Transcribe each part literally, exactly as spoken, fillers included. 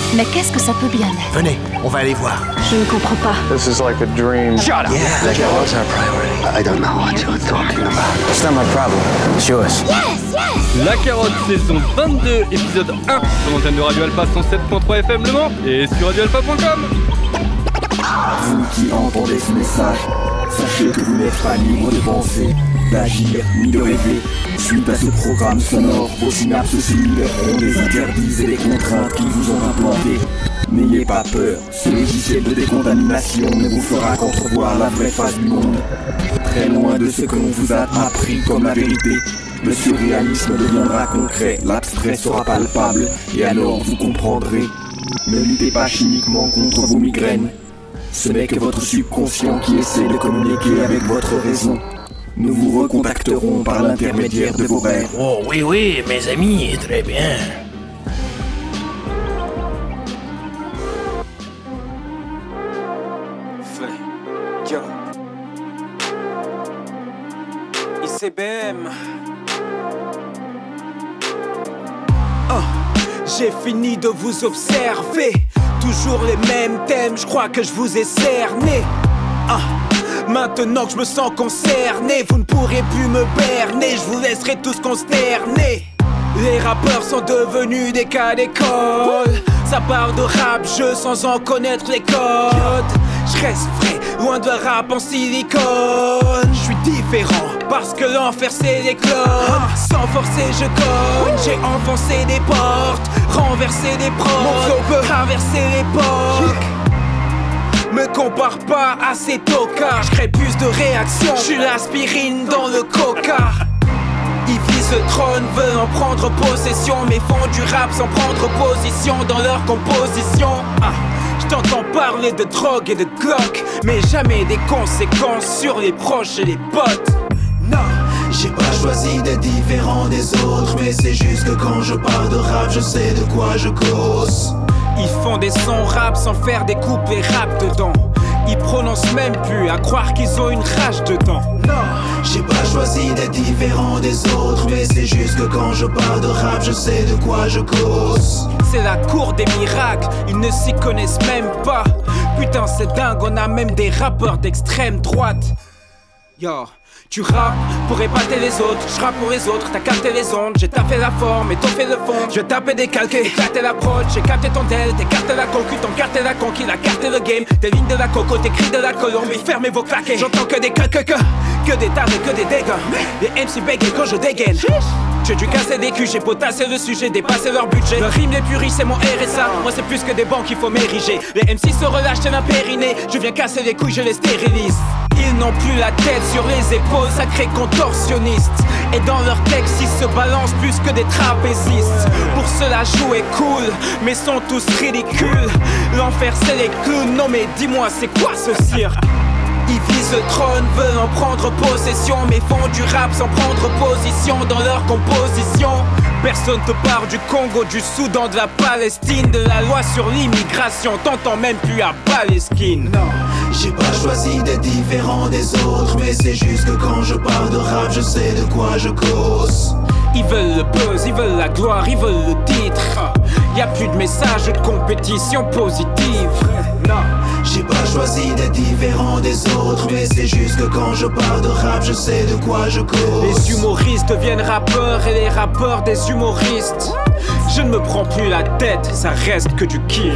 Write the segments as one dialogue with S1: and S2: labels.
S1: Mais qu'est-ce que ça peut bien être?
S2: Venez, on va aller voir.
S1: Je ne comprends pas.
S3: This is like a dream.
S2: Shut up!
S4: Yeah, like it was our priority.
S5: I don't know what you're talking about.
S4: It's not my problem. It's yours.
S1: Yes, yes!
S6: La Carotte, saison vingt-deux, épisode un, sur l'antenne de Radio Alpha cent sept point trois F M Le Mans et sur radio alpha point com.
S7: Vous qui entendez ce message, sachez que vous n'êtes pas libre de penser, d'agir ni de rêver. Suite à ce programme sonore, vos synapses cellulaires ont des interdits et des contraintes qui vous ont implantés. N'ayez pas peur, ce logiciel de décontamination ne vous fera qu'entrevoir la vraie face du monde. Très loin de ce que l'on vous a appris comme la vérité, le surréalisme deviendra concret, l'abstrait sera palpable, et alors vous comprendrez. Ne luttez pas chimiquement contre vos migraines. Ce n'est que votre subconscient qui essaie de communiquer avec votre raison. Nous vous recontacterons par l'intermédiaire de vos rêves.
S2: Oh oui, oui, mes amis, très bien.
S8: Yo. I C B M. Oh, j'ai fini de vous observer. Toujours les mêmes thèmes, je crois que je vous ai cerné. Ah, maintenant que je me sens concerné, vous ne pourrez plus me berner, je vous laisserai tous consterner. Les rappeurs sont devenus des cas d'école. Ça parle de rap, jeu sans en connaître les codes. Je reste vrai, loin de rap en silicone. Je suis différent, parce que l'enfer c'est les clones. Sans forcer je cogne, j'ai enfoncé des portes, renversé des prods. Mon flow peut traverser l'époque. Me compare pas à ces tocards, je crée plus de réactions. Je suis l'aspirine dans le coca. Ils visent le trône, veulent en prendre possession, mais font du rap sans prendre position dans leur composition. Ah, je t'entends parler de drogue et de Glock, mais jamais des conséquences sur les proches et les potes. Non,
S9: j'ai pas choisi d'être différent des autres, mais c'est juste que quand je parle de rap, je sais de quoi je cause.
S8: Ils font des sons rap sans faire des couplets rap dedans. Ils prononcent même plus, à croire qu'ils ont une rage dedans.
S9: Non, j'ai pas choisi d'être différent des autres, mais c'est juste que quand je parle de rap, je sais de quoi je cause.
S8: C'est la cour des miracles, ils ne s'y connaissent même pas. Putain c'est dingue, on a même des rappeurs d'extrême droite. Yo, tu rappes pour épater les autres, je rappe pour les autres, t'as capté les ondes, j'ai tapé la forme et t'en fait le fond. Je vais taper des calqués, éclater la prod, j'ai capté ton tel, t'écarté la concu, t'en carté la conquis, la carté le game, des lignes de la coco, tes cris de la Colombie, fermez vos claquets. J'entends que des que que que, que des tarés, que des dégâts, les M C bégayent quand je dégaine. J'ai dû casser des culs, j'ai potassé le sujet, dépassé leur budget. Le rime les plus riches c'est mon R S A, moi c'est plus que des banques qu'il faut m'ériger. Les M C se relâchent tel un périnée, je viens casser les couilles, je les stérilise. Ils n'ont plus la tête sur les épaules, sacrés contorsionnistes. Et dans leurs textes ils se balancent plus que des trapézistes. Pour cela jouer cool, mais sont tous ridicules. L'enfer c'est les clowns, non mais dis-moi c'est quoi ce cirque? Ils visent le trône, veulent en prendre possession, mais font du rap sans prendre position dans leur composition. Personne te parle du Congo, du Soudan, de la Palestine, de la loi sur l'immigration, t'entends même plus à Palestine.
S9: Non, j'ai pas choisi d'être différent des autres, mais c'est juste que quand je parle de rap, je sais de quoi je cause.
S8: Ils veulent le buzz, ils veulent la gloire, ils veulent le titre. Y'a plus de messages de compétition positive.
S9: Non, j'ai pas choisi d'être différent des autres, mais c'est juste que quand je parle de rap, je sais de quoi je cause.
S8: Les humoristes deviennent rappeurs et les rappeurs des humoristes. Je ne me prends plus la tête, ça reste que du kiff.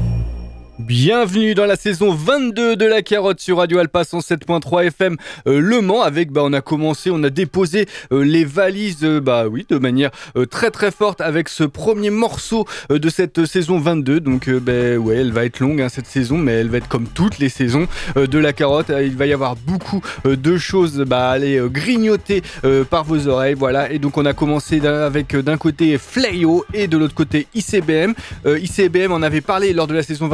S6: Bienvenue dans la saison vingt-deux de La Carotte sur Radio Alpha cent sept point trois F M euh, Le Mans. Avec, bah, on a commencé, on a déposé euh, les valises, euh, bah oui, de manière euh, très très forte avec ce premier morceau euh, de cette saison vingt-deux. Donc, euh, bah, ouais, elle va être longue hein, cette saison, mais elle va être comme toutes les saisons euh, de La Carotte. Il va y avoir beaucoup euh, de choses bah, à aller euh, grignoter euh, par vos oreilles, voilà. Et donc, on a commencé d'un, avec euh, d'un côté Fléau et de l'autre côté I C B M. Euh, I C B M, on avait parlé lors de la saison vingt et un quand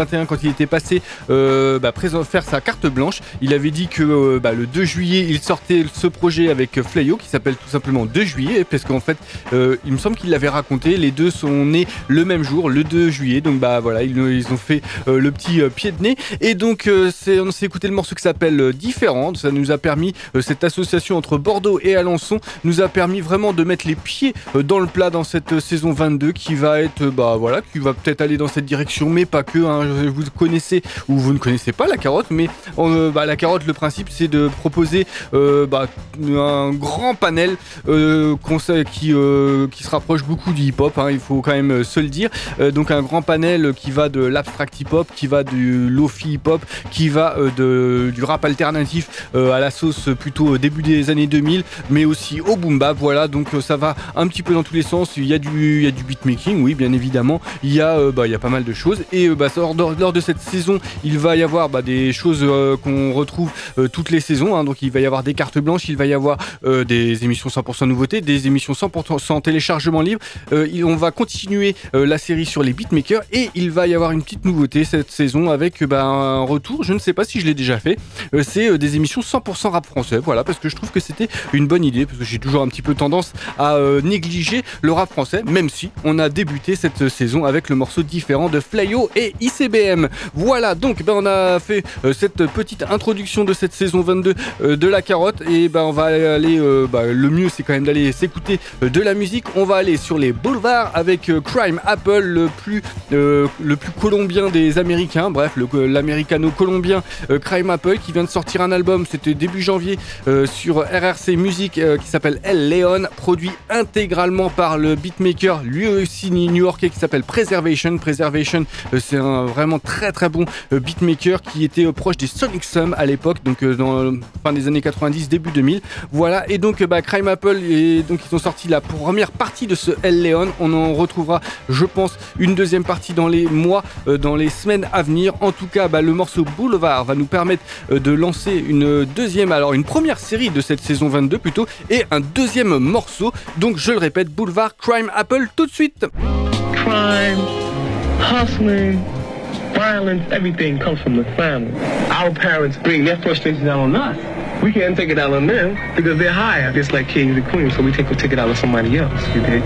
S6: il était passé euh, bah, présent, faire sa carte blanche. Il avait dit que euh, bah, le deux juillet, il sortait ce projet avec Flayo qui s'appelle tout simplement deux juillet, parce qu'en fait, euh, il me semble qu'il l'avait raconté, les deux sont nés le même jour, le deux juillet, donc bah voilà, ils, ils ont fait euh, le petit euh, pied de nez, et donc euh, c'est, on s'est écouté le morceau qui s'appelle euh, Différent. Ça nous a permis, euh, cette association entre Bordeaux et Alençon nous a permis vraiment de mettre les pieds euh, dans le plat dans cette euh, saison vingt-deux qui va être, euh, bah voilà, qui va peut-être aller dans cette direction, mais pas que, hein. Vous connaissez ou vous ne connaissez pas la carotte, mais euh, bah, la carotte, le principe c'est de proposer euh, bah, un grand panel euh, qui, euh, qui se rapproche beaucoup du hip-hop, hein, il faut quand même se le dire, euh, donc un grand panel qui va de l'abstract hip-hop, qui va du lofi hip-hop, qui va euh, de, du rap alternatif euh, à la sauce plutôt début des années deux mille, mais aussi au boom bap, voilà, donc euh, ça va un petit peu dans tous les sens. Il y a du, il y a du beatmaking, oui bien évidemment, il y a, euh, bah, il y a pas mal de choses, et euh, bah, lors, lors de cette saison il va y avoir bah, des choses euh, qu'on retrouve euh, toutes les saisons, hein, donc il va y avoir des cartes blanches, il va y avoir euh, des émissions cent pour cent nouveautés, des émissions cent pour cent téléchargement libre, euh, on va continuer euh, la série sur les beatmakers, et il va y avoir une petite nouveauté cette saison avec bah, un retour, je ne sais pas si je l'ai déjà fait, euh, c'est euh, des émissions cent pour cent rap français, voilà, parce que je trouve que c'était une bonne idée, parce que j'ai toujours un petit peu tendance à euh, négliger le rap français, même si on a débuté cette saison avec le morceau Différent de Flayo et I C B M. Voilà, donc ben, on a fait euh, cette petite introduction de cette saison vingt-deux euh, de la carotte, et ben, on va aller, euh, bah, le mieux c'est quand même d'aller s'écouter euh, de la musique. On va aller sur les boulevards avec euh, Crime Apple, le plus, euh, le plus colombien des Américains, bref, le, l'américano-colombien euh, Crime Apple qui vient de sortir un album, c'était début janvier euh, sur R R C Music euh, qui s'appelle El Leon, produit intégralement par le beatmaker lui aussi new-yorkais qui s'appelle Preservation. Preservation euh, c'est un vraiment très très bon euh, beatmaker qui était euh, proche des Sonic Sum à l'époque, donc euh, dans euh, fin des années quatre-vingt-dix, début deux mille, voilà, et donc euh, bah, Crime Apple, et donc ils ont sorti la première partie de ce El Leon. On en retrouvera je pense une deuxième partie dans les mois, euh, dans les semaines à venir. En tout cas bah, le morceau Boulevard va nous permettre euh, de lancer une deuxième, alors une première série de cette saison vingt-deux plutôt, et un deuxième morceau, donc je le répète, Boulevard, Crime Apple, tout de suite.
S3: Crime, hustling, violence, everything comes from the family. Our parents bring their frustrations out on us. We can't take it out on them because they're higher, just like kings and queens, so we take, we take it out on somebody else, you dig?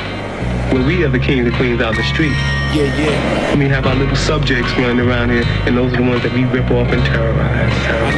S3: Well, we are the kings and queens out the street.
S2: Yeah, yeah.
S3: And we have our little subjects running around here, and those are the ones that we rip off and terrorize. terrorize.
S2: I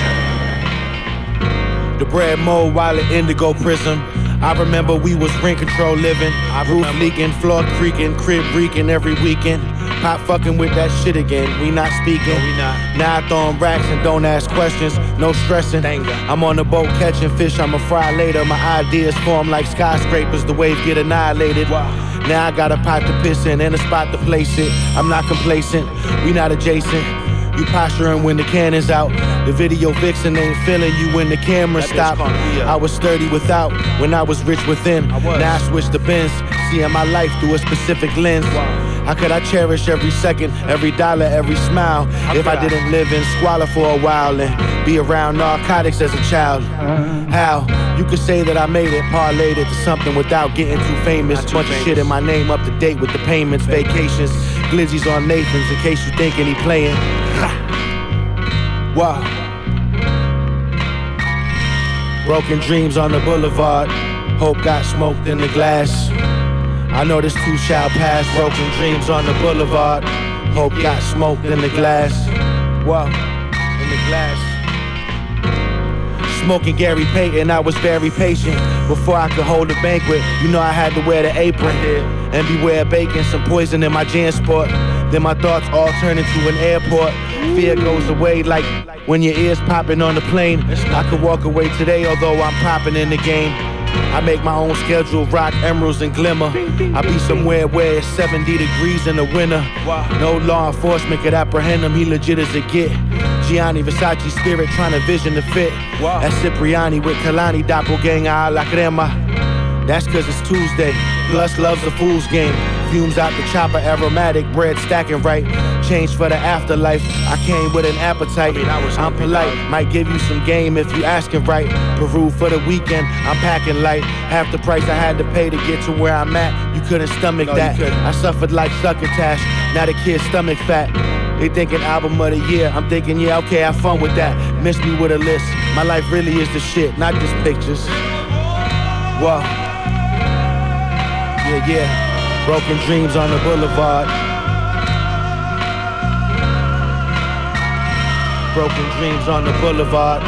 S2: know. The bread mold while at Indigo Prism. I remember we was rent control living, roof leaking, floor creaking, crib reeking every weekend. Pop fucking with that shit again, we not speaking. No, we not. Now I throwing racks and don't ask questions, no stressing. Danger. I'm on the boat catching fish, I'ma fry later. My ideas form like skyscrapers, the wave get annihilated. Wow. Now I got a pot to piss in and a spot to place it. I'm not complacent, we not adjacent. You posturing when the cannon's out. The video vixen ain't feeling you when the camera stop. I was sturdy without when I was rich within. I was. Now I switch the bins, seeing my life through a specific lens. Wow. How could I cherish every second, every dollar, every smile How if I, I didn't live in squalor for a while and be around narcotics as a child? Uh-huh. How? You could say that I made it, parlayed it to something without getting too famous. Too Bunch famous. Of shit in my name up to date with the payments, vacations, glizzies on Nathan's in case you thinking he playing. Wow. Broken dreams on the boulevard. Hope got smoked in the glass. I know this too shall pass. Broken dreams on the boulevard. Hope got smoked in the glass. Wow. In the glass. Smoking Gary Payton, I was very patient. Before I could hold a banquet, you know I had to wear the apron. And beware bacon, some poison in my Jansport. Then my thoughts all turn into an airport. Fear goes away like when your ears popping on the plane. I could walk away today, although I'm popping in the game. I make my own schedule, rock emeralds and glimmer. I be somewhere where it's seventy degrees in the winter. No law enforcement could apprehend him, he legit as it get. Gianni Versace spirit trying to vision the fit. That's Cipriani with Kalani, doppelganger a la crema. That's cause it's Tuesday, plus love's a fool's game. Fumes out the chopper, aromatic, bread stacking right. Change for the afterlife, I came with an appetite. I mean, I was I'm polite, out. Might give you some game if you asking right. Peru for the weekend, I'm packing light. Half the price I had to pay to get to where I'm at. You couldn't stomach no, that. I suffered like succotash, now the kid's stomach fat. They thinking album of the year. I'm thinking, yeah, okay, have fun with that. Miss me with a list. My life really is the shit, not just pictures. Whoa. Yeah, yeah. Broken dreams on the boulevard. Broken dreams on the boulevard.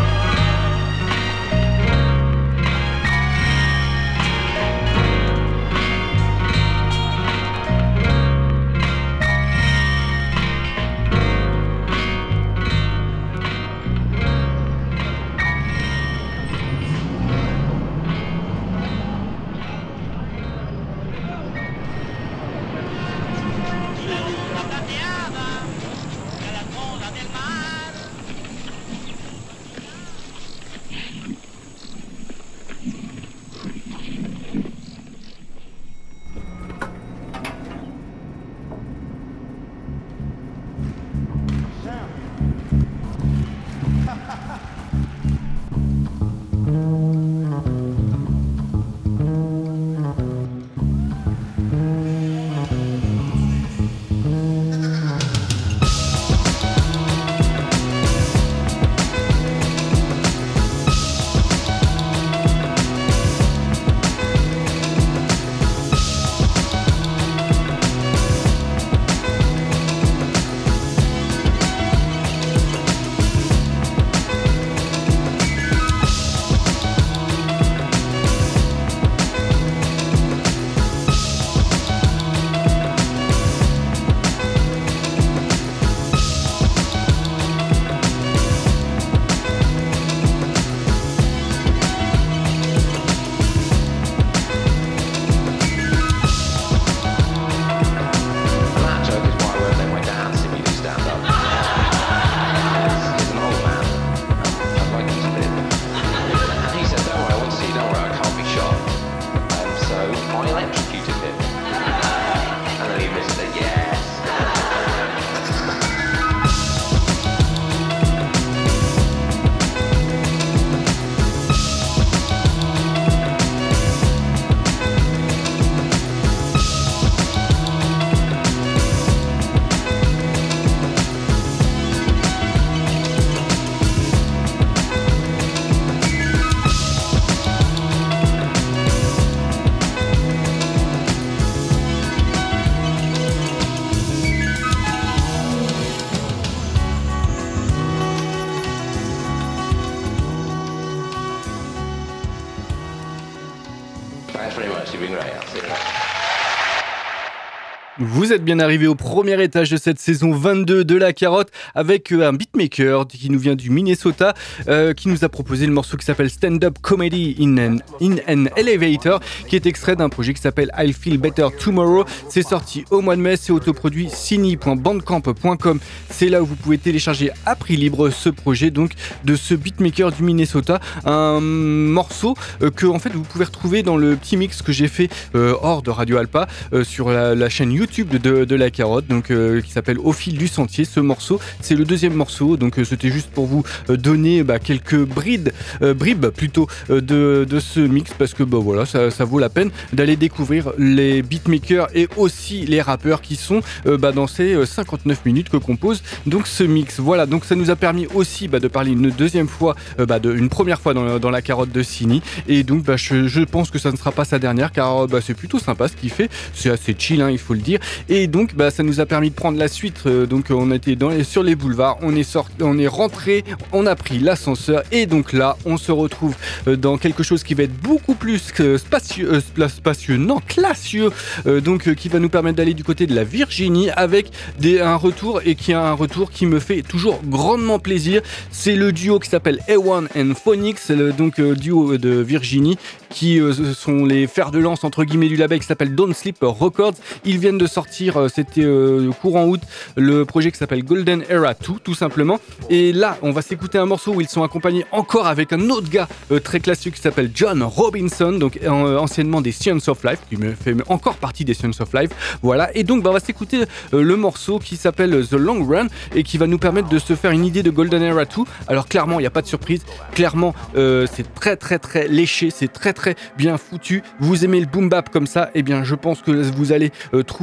S6: Vous êtes bien arrivé au premier étage de cette saison vingt-deux de La Carotte avec un beatmaker qui nous vient du Minnesota euh, qui nous a proposé le morceau qui s'appelle Stand Up Comedy in an, in an Elevator, qui est extrait d'un projet qui s'appelle I Feel Better Tomorrow. C'est sorti au mois de mai, c'est autoproduit sini point bandcamp point com. C'est là où vous pouvez télécharger à prix libre ce projet donc de ce beatmaker du Minnesota, un morceau euh, que en fait vous pouvez retrouver dans le petit mix que j'ai fait euh, hors de Radio Alpa euh, sur la, la chaîne YouTube YouTube de, de La Carotte, donc euh, qui s'appelle Au fil du sentier. Ce morceau, c'est le deuxième morceau, donc euh, c'était juste pour vous euh, donner bah, quelques brides, euh, bribes plutôt euh, de, de ce mix, parce que bah, voilà, ça, ça vaut la peine d'aller découvrir les beatmakers et aussi les rappeurs qui sont euh, bah, dans ces euh, cinquante-neuf minutes que compose donc ce mix. Voilà, donc ça nous a permis aussi bah, de parler une deuxième fois, euh, bah, de, une première fois dans, dans La Carotte de Sini, et donc bah, je, je pense que ça ne sera pas sa dernière, car bah, c'est plutôt sympa ce qu'il fait, c'est assez chill, hein, il faut le dire. Et donc bah, ça nous a permis de prendre la suite, euh, donc on était dans les, sur les boulevards, on est sorti, on est rentré, on a pris l'ascenseur, et donc là on se retrouve euh, dans quelque chose qui va être beaucoup plus que spacieux, euh, spacieux non classieux, euh, donc euh, qui va nous permettre d'aller du côté de la Virginie avec des, un retour, et qui a un retour qui me fait toujours grandement plaisir. C'est le duo qui s'appelle A one and Phonics, c'est le donc euh, duo de Virginie qui euh, sont les fers de lance entre guillemets du label qui s'appelle Don't Sleep Records. Ils viennent de sortir, euh, c'était euh, courant août, le projet qui s'appelle Golden Era deux tout simplement. Et là on va s'écouter un morceau où ils sont accompagnés encore avec un autre gars euh, très classique qui s'appelle John Robinson, donc euh, anciennement des Science of Life, qui me fait encore partie des Science of Life. Voilà, et donc bah, on va s'écouter euh, le morceau qui s'appelle The Long Run et qui va nous permettre de se faire une idée de Golden Era deux. Alors clairement il n'y a pas de surprise, clairement euh, c'est très très très léché, c'est très très bien foutu. Vous aimez le boom bap comme ça, et eh bien je pense que vous allez euh, trouver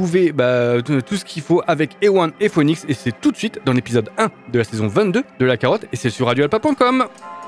S6: retrouver bah, tout ce qu'il faut avec Ewan et Phoenix, et c'est tout de suite dans l'épisode un de la saison vingt-deux de La Carotte, et c'est sur radio alpa point com.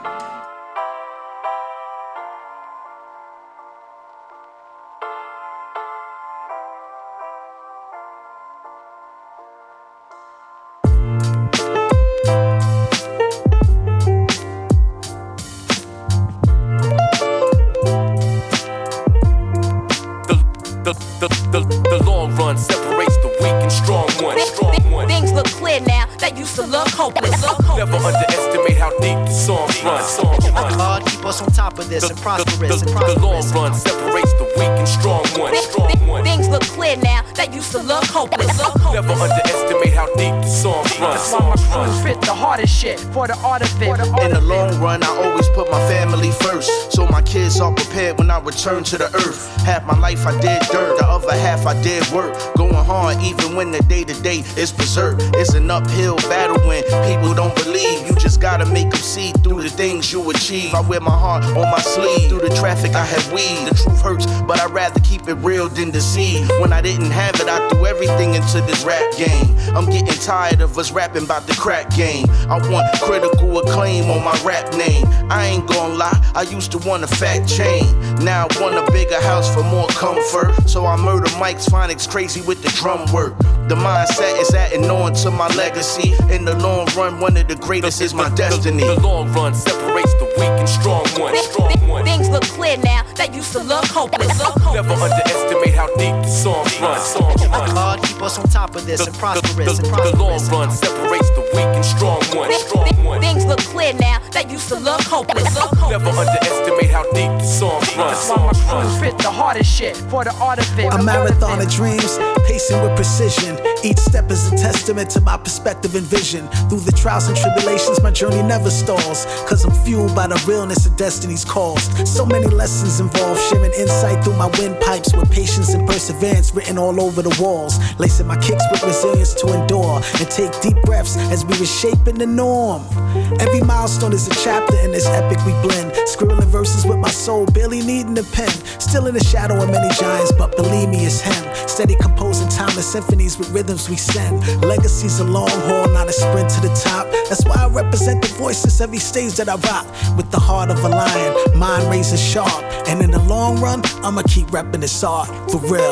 S10: The, the, the, the long run separates the weak and strong one. Strong one.
S11: Things look clear now that used to look hopeless. Look hopeless.
S10: Never underestimate how deep the songs run. Songs run.
S12: God keep us on top of this
S10: the,
S12: and prosperous.
S10: The, the,
S12: and prosperous.
S10: the long run separates the weak and strong one. Strong one.
S11: Things look clear now that used to look hopeless. Look hopeless.
S10: Never underestimate how deep the songs run.
S12: That's why my crew fit the hardest shit for the art of it.
S13: In the long run, I always put my family first, so my kids are prepared when I return to the earth. Half my life I did dirt, the other half I did work. Going hard even when the day-to-day is berserk. It's an uphill battle when people don't believe. You just gotta make them see through the things you achieve. I wear my heart on my sleeve. Through the traffic I had weed. The truth hurts, but I'd rather keep it real than deceive. When I didn't have it, I threw everything into this rap game. I'm getting tired of us rapping about the crack game. I want critical acclaim on my rap name. I ain't gonna lie, I used to want a fat chain. Now I want a bigger house for more comfort. So I murder Mike's Phonics crazy with the drum work. The mindset is adding on to my legacy. In the long run, one of the greatest is my destiny.
S10: The, the long run separates the weak and strong one. Strong one.
S11: Things look clear now that used to look hopeless. Look hopeless.
S10: Never underestimate how deep the songs run. Songs run.
S12: God keep us on top of this
S10: the,
S12: and prosperous.
S10: The, the,
S12: and prosperous.
S10: the long run separates the weak and strong one. Strong one.
S11: Things look clear now that used to look hopeless. Look hopeless.
S10: Never underestimate how deep the songs run.
S12: That's why my crew fit the hardest shit for the art of it.
S14: A marathon of dreams, pacing with precision. Each step is a testament to my perspective and vision. Through the trials and tribulations, my journey never stalls. Cause I'm fueled by the realness of destiny's calls. So many lessons involved, sharing insight through my windpipes with patience and perseverance written all over the walls. Lacing my kicks with resilience to endure and take deep breaths as we reshaping the norm. Every milestone is a chapter in this epic we blend. Scribbling verses with my soul, barely needing a pen. Still in the shadow of many giants, but believe me, it's him. Steady composing timeless symphonies with rhythms we send. Legacy's a long haul, not a sprint to the top. That's why I represent the voices every stage that I rock. With the heart of a lion, mind razor sharp. And in the long run, I'ma keep repping this art, for real.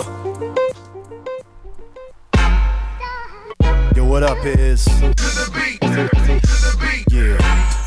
S15: Yo, what up is? Yeah.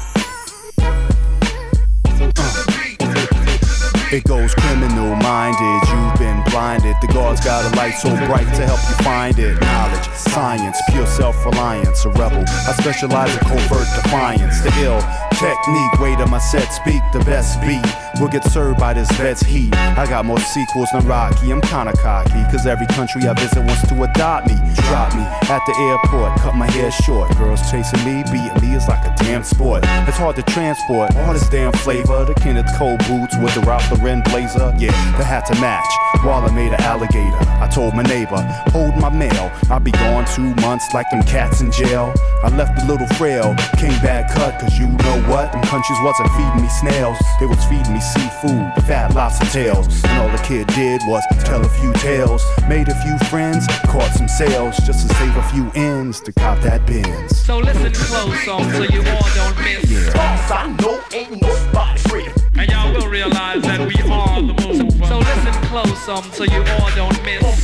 S15: Uh. It goes criminal minded, you've been blinded. The God's got a light so bright to help you find it. Knowledge, science, pure self-reliance. A rebel, I specialize in covert defiance. The ill technique, way to my set speak. The best beat will get served by this vet's heat. I got more sequels than Rocky, I'm kinda cocky. Cause every country I visit wants to adopt me. Drop me at the airport, cut my hair short. Girls chasing me, beating me is like a damn sport. It's hard to transport all this damn flavor. The Kenneth Cole boots with the Ralph Lauren blazer. Yeah, the hat to match. Walla made an alligator. I told my neighbor, hold my mail. I'll be gone two months like them cats in jail. I left a little frail, came back cut. Cause you know what? Them countries wasn't feeding me snails. They was feeding me seafood, fat lobster tails. And all the kid did was tell a few tales. Made a few friends, caught some sales. Just to save a few ends to cop that Benz.
S16: So listen close on so you all don't miss.
S15: Yeah.
S16: Cause I know ain't nobody free. And y'all will realize that we are the move. So listen close um, so you all don't miss.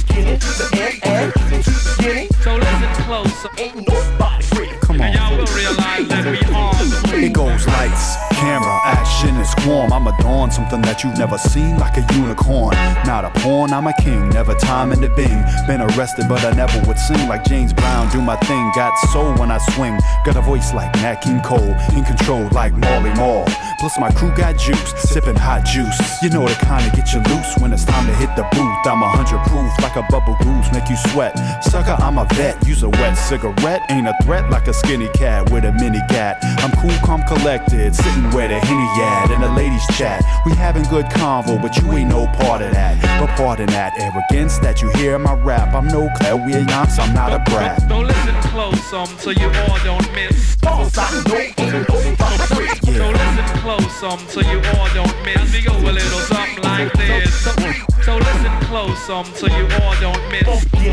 S16: So listen close. Ain't nobody free.
S15: Come on.
S16: And y'all will realize that we are the move.
S15: It goes lights, camera, action is swarm. I'm a dawn, something that you've never seen, like a unicorn. Not a pawn, I'm a king, never time in the bing. Been arrested, but I never would sing like James Brown. Do my thing, got soul when I swing. Got a voice like Nat King Cole, in control like Marley Marl. Plus my crew got juice, sipping hot juice. You know the kind of get you loose when it's time to hit the booth. I'm a hundred proof, like a bubble goose, make you sweat. Sucker, I'm a vet, use a wet cigarette. Ain't a threat like a skinny cat with a mini cat. I'm cool, calm, collected, sitting where the Henny at in the ladies chat. We having good convo, but you ain't no part of that. But pardon that arrogance that you hear in my rap. I'm no clairvoyance, I'm not a brat.
S16: So listen close um, so you all don't miss. Cause I know ain't nobody free.
S15: Yeah.
S16: So listen close um, so you all don't miss. As we go a little something like this. So, so listen close. close um, so you all don't miss.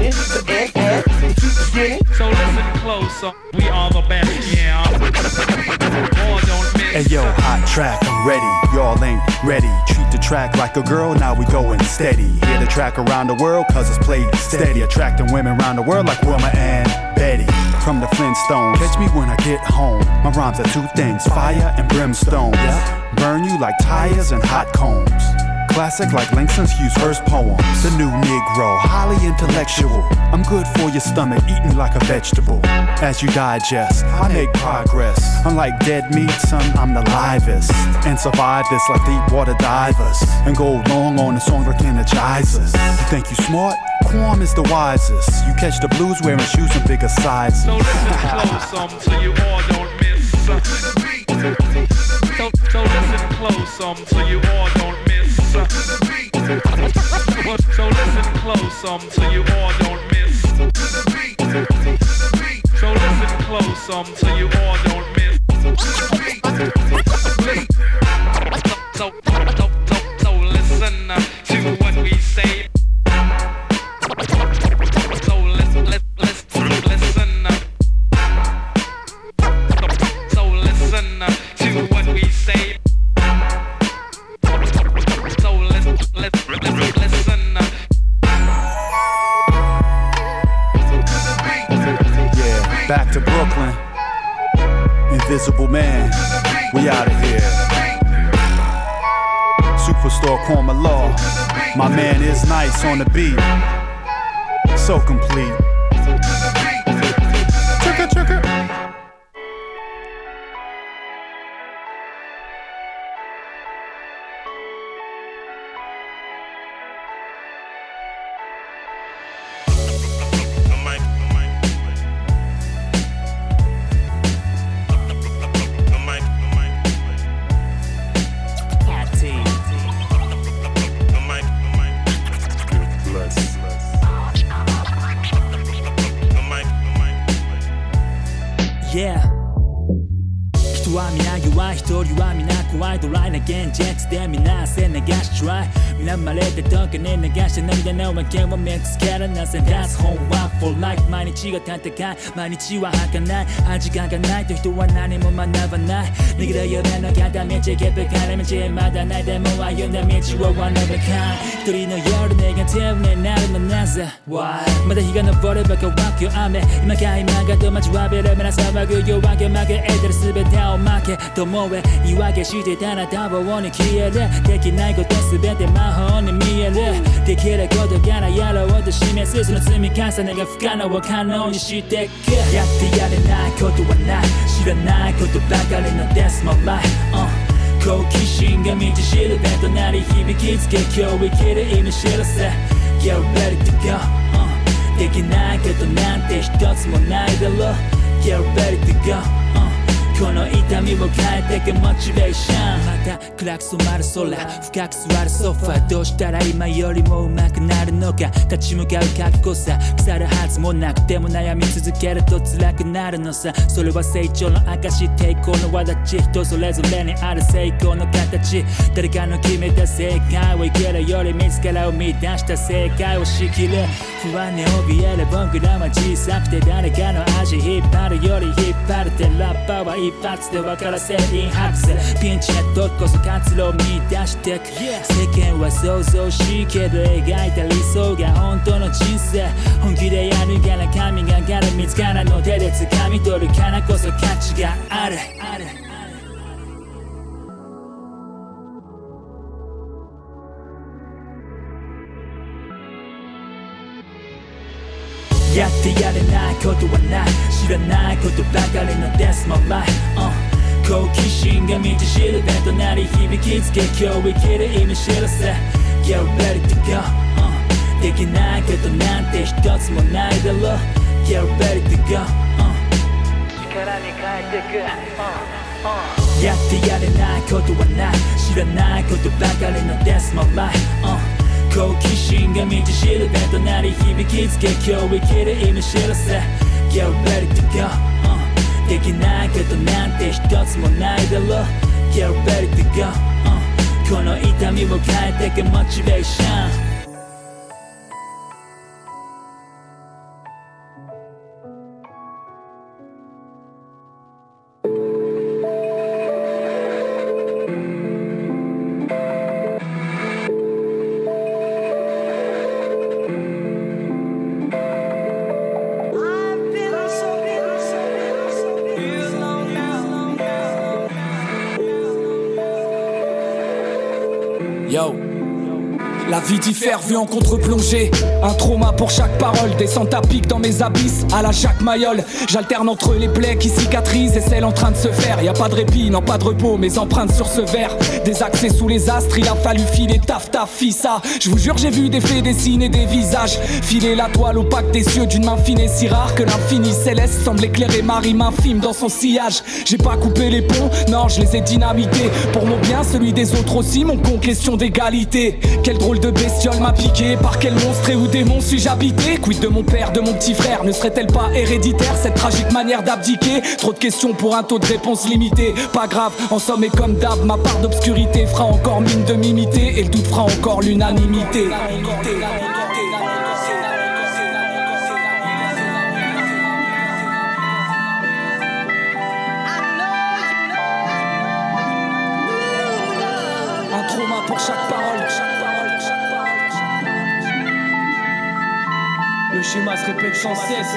S16: So listen close, um, we are the best, yeah. All don't miss.
S15: Hey yo, hot track, I'm ready. Y'all ain't ready. Treat the track like a girl, now we going steady. Hear the track around the world, cause it's played steady. Attracting women around the world like Wilma and Betty. From the Flintstones, catch me when I get home. My rhymes are two things, fire and brimstone. Burn you like tires and hot combs. Classic like Langston Hughes' first poem. The new Negro, highly intellectual. I'm good for your stomach, eating like a vegetable. As you digest, I make progress. Unlike dead meat, son, I'm the livest. And survive this like deep water divers. And go long on a song like energizers. You think you smart? Quam is the wisest. You catch the blues wearing shoes in bigger sizes.
S16: So listen close um, so you all don't miss. So, so listen close um, so you all don't miss. So listen close um, so you all don't miss. So listen close um, so you all don't miss. Listen. So, so, so, so listen uh, to what we say. So listen, listen, listen, listen. Uh, so, so listen uh, to what we say. So listen, listen, listen, listen. Uh,
S15: Yeah, back to Brooklyn. Invisible Man, we out of here. Superstar Kwame Law, my man is nice on the beat. So complete. Trigger, trigger.
S17: Yeah 人は皆弱い一人は皆怖いドライな現実で皆汗流し try 皆生まれた時に流した涙の訳を見つけるなぜ That's home one for life 毎日が戦い毎日は儚い味がないと人は何も学ばない逃げる夢の片道結局帰り道まだないでも歩んだ道を one of a kind 一人の夜ネガティブになるのなぜ Why まだ日が昇れば乾く雨今か今がと待ちわびる目な騒ぐ夜明け負け得てる全てを負けと思え言い訳してたら多忙に消えるできないこと全て魔法に見えるできることからやろうと示すその積み重ねが不可能を可能にしていくやってやれないことはない知らないことばかりの That's my life、uh、好奇心が満ち知る弁となり響きつけ今日生きる意味知らせ Get ready to go、uh、できないことなんて一つもないだろう Get ready to go、uhこの痛みを変えていくモチベーションまた暗く染まる空深く座るソファどうしたら今よりも上手くなるのか立ち向かう覚悟さ腐るはずもなくても悩み続けると辛くなるのさそれは成長の証抵抗の轍人それぞれにある成功の形誰かの決めた正解を生きるより自らを見出した正解を仕切る不安に怯える僕らは小さくて誰かの足引っ張るより引っ張るってラッパーは一発で分からせインハクセピンチな時こそ活路を見出してく世間は想像しいけど描いた理想が本当の人生本気でやるから神がから見つからの手で掴み取るからこそ価値があるやってやれないことはない知らないことばかりの That's my life、uh、好奇心が満ち知る弁となり響きつけ今日生きる意味知らせ Get ready to go、uh、できないことなんて一つもないだろう Get ready to go、uh、力に変えてく、uh、uh、やってやれないことはない知らないことばかりの That's my life、uh好奇心が満ち知る弁となり響きつけ今日生きる意味知らせ Get ready to go、uh、できないことなんて一つもないだろう Get ready to go、uh、この痛みを変えていくモチベーション
S18: La vie diffère vue en contre-plongée. Un trauma pour chaque parole. Descente à pic dans mes abysses à la Jacques Mayol. J'alterne entre les plaies qui cicatrisent et celles en train de se faire. Y a pas de répit, non pas de repos, mes empreintes sur ce verre. Des accès sous les astres, il a fallu filer taf taf fissa. Je vous jure j'ai vu des faits dessiner des visages. Filer la toile opaque des cieux d'une main fine et si rare que l'infini céleste semble éclairer ma rime infime dans son sillage. J'ai pas coupé les ponts, non je les ai dynamités. Pour mon bien, celui des autres aussi, mon con, question d'égalité. Quel drôle de bestiole m'a piqué, par quel monstre et ou démon suis-je habité? Quid de mon père, de mon petit frère, ne serait-elle pas héréditaire cette tragique manière d'abdiquer? Trop de questions pour un taux de réponse limité. Pas grave, en somme et comme d'hab, ma part d'obscurité fera encore mine de m'imiter et le doute fera encore l'unanimité. Un trauma pour chaque parole. Le schéma se répète sans cesse.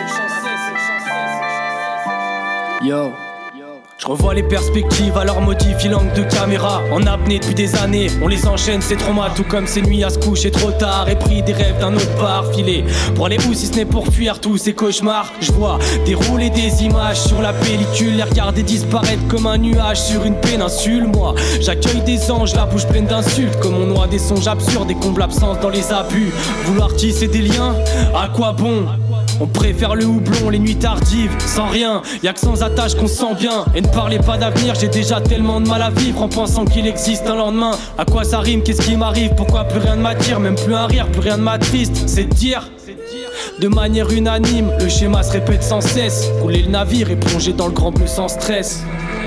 S18: Yo. Je revois les perspectives, alors modifie l'angle de caméra. En apnée depuis des années, on les enchaîne, ces traumas. Tout comme ces nuits à se coucher trop tard et pris des rêves d'un autre bar filé. Pour aller où si ce n'est pour fuir tous ces cauchemars. Je vois dérouler des images sur la pellicule, les regarder disparaître comme un nuage sur une péninsule. Moi, j'accueille des anges, la bouche pleine d'insultes. Comme on noie des songes absurdes et comble l'absence dans les abus. Vouloir tisser des liens, à quoi bon? On préfère le houblon, les nuits tardives, sans rien, y'a que sans attache qu'on se sent bien. Et ne parlez pas d'avenir, j'ai déjà tellement de mal à vivre en pensant qu'il existe un lendemain. À quoi ça rime, qu'est-ce qui m'arrive, pourquoi plus rien ne m'attire, même plus un rire, plus rien ne m'attriste. C'est dire, de manière unanime, le schéma se répète sans cesse. Couler le navire et plonger dans le grand bleu sans stress.